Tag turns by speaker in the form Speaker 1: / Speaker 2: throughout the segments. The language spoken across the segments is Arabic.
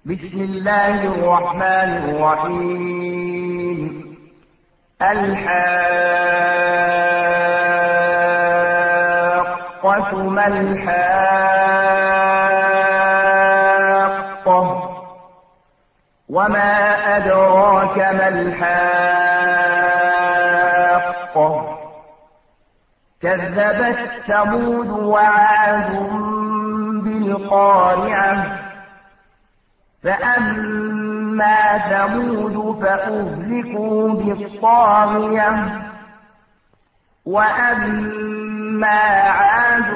Speaker 1: بسم الله الرحمن الرحيم. الحاقة ما الحاقة وما أدراك ما الحاقة كذبت ثمود وعاد بالقارعة فأما ثمود فأهلكوا بالطاغية وأما عاد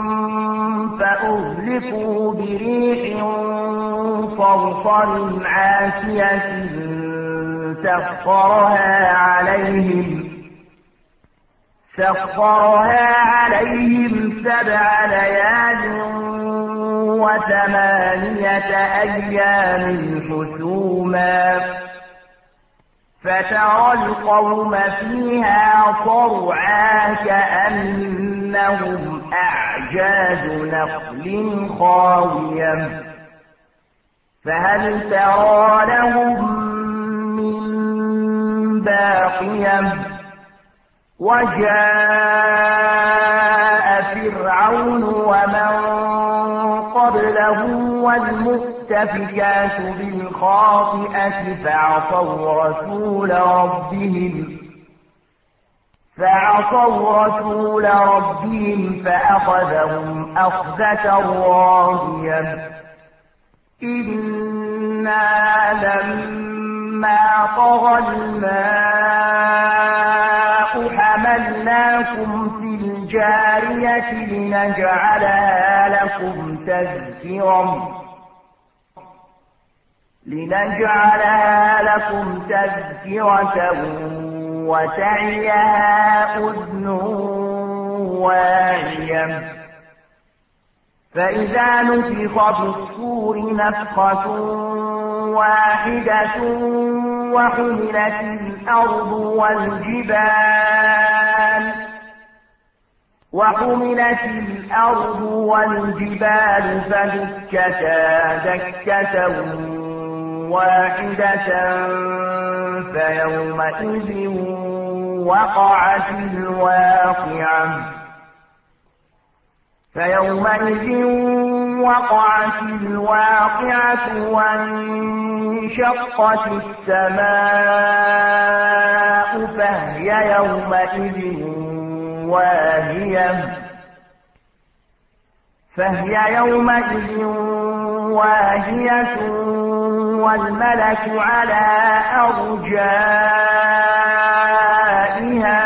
Speaker 1: فأهلكوا بريح صرصر عاتية سخرها عليهم 7 ليال و8 أيام حسوما فترى القوم فيها صرعا كأنهم أعجاز نخل خاوية فهل ترى لهم من باقية وجاء فرعون ومن قبله والمؤتفكات بالخاطئة فعصوا رسول ربهم فأخذهم أخذة رابية إنا لما طغى الماء حملناكم في الجارية لنجعلها لكم تذكرة وتعيها أذن واعية فإذا نفخ في الصور نفخة واحدة وحملت الأرض والجبال فدكتا دكة واحدة فيومئذ وقعت الواقعة وانشقت السماء فهي يومئذ واهية والملك على أرجائها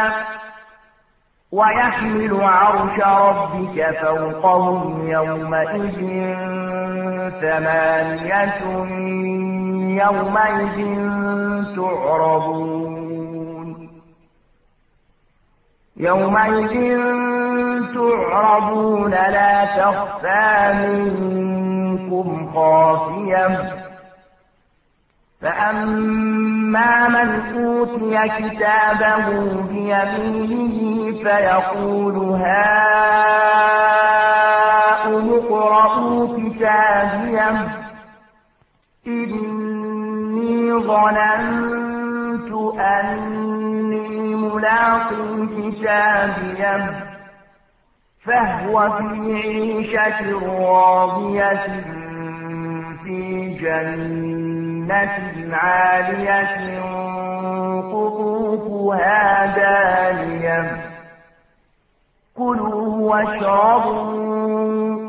Speaker 1: ويحمل عرش ربك فوقهم يومئذ 8 يومئذ تعرضون لا تخفى منكم خافية فأما من أوتي كتابه بيمينه فيقول هاؤم اقرءوا كتابيه إني ظننت أني ملاق كتابيه فهو في عيشة راضية في جنة عالية قطوفها دانية كلوا واشربوا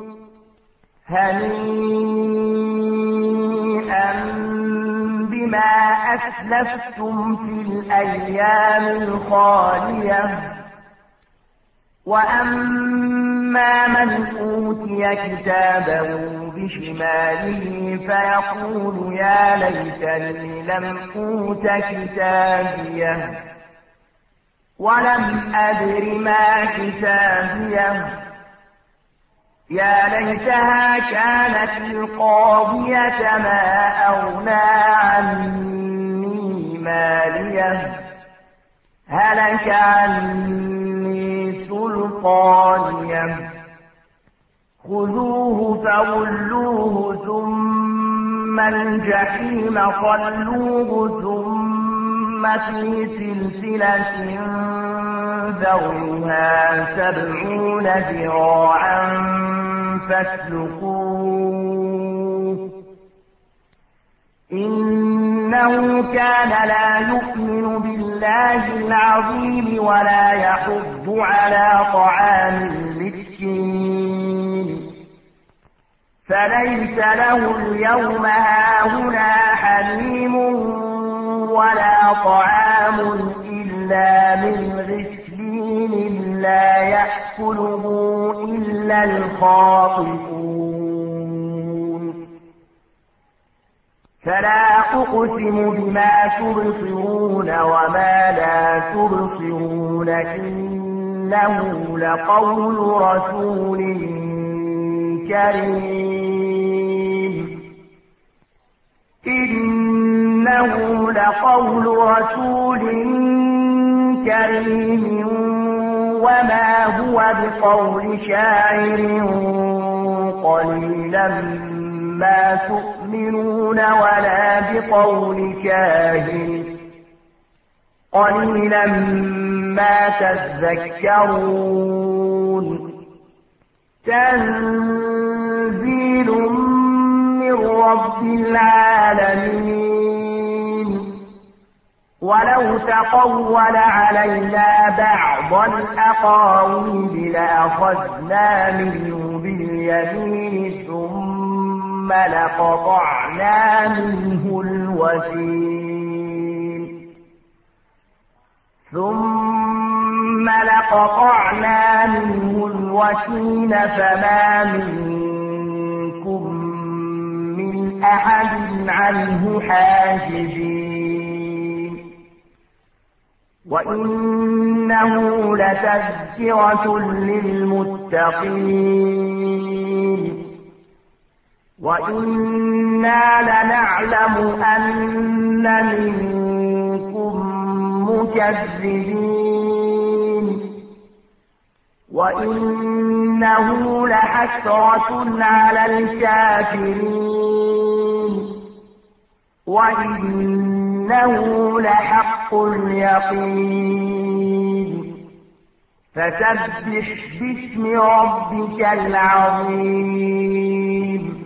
Speaker 1: هنيئا بما أسلفتم في الأيام الخالية وأما من أوتي كتابه بشماله فيقول يا ليتني لم أوت كتابيه ولم أدر ما حسابيه يا ليتها كانت القاضية ما أغنى عني ماليه هلك عني سلطانيه خذوه فغلوه ثم الجحيم صلوه ثم في سلسلة ذرعها 70 ذراعا فاسلكوه إنه كان لا يؤمن بالله العظيم ولا يحض على طعام المسكين فليس له اليوم هاهنا حميم ولا طعام إلا من غسلين لا يأكله إلا الخاطئون فلا أقسم بما تبصرون وما لا تبصرون إنه لقول رسول كريم إنه لقول رسول كريم وما هو بقول شاعر قليلا ما تؤمنون ولا بقول كاهن قليلا ما تذكرون تنزيل من رب العالمين ولو تقول علينا بعض الأقاويل لأخذنا منه باليمين ثم لقطعنا منه الوتين فما منكم من أحد عنه حاجزين وإنه لتذكرة للمتقين وإنا لنعلم أن منكم مكذبين وإنه لحسرة على الكافرين وإنه لحق اليقين فسبح باسم ربك العظيم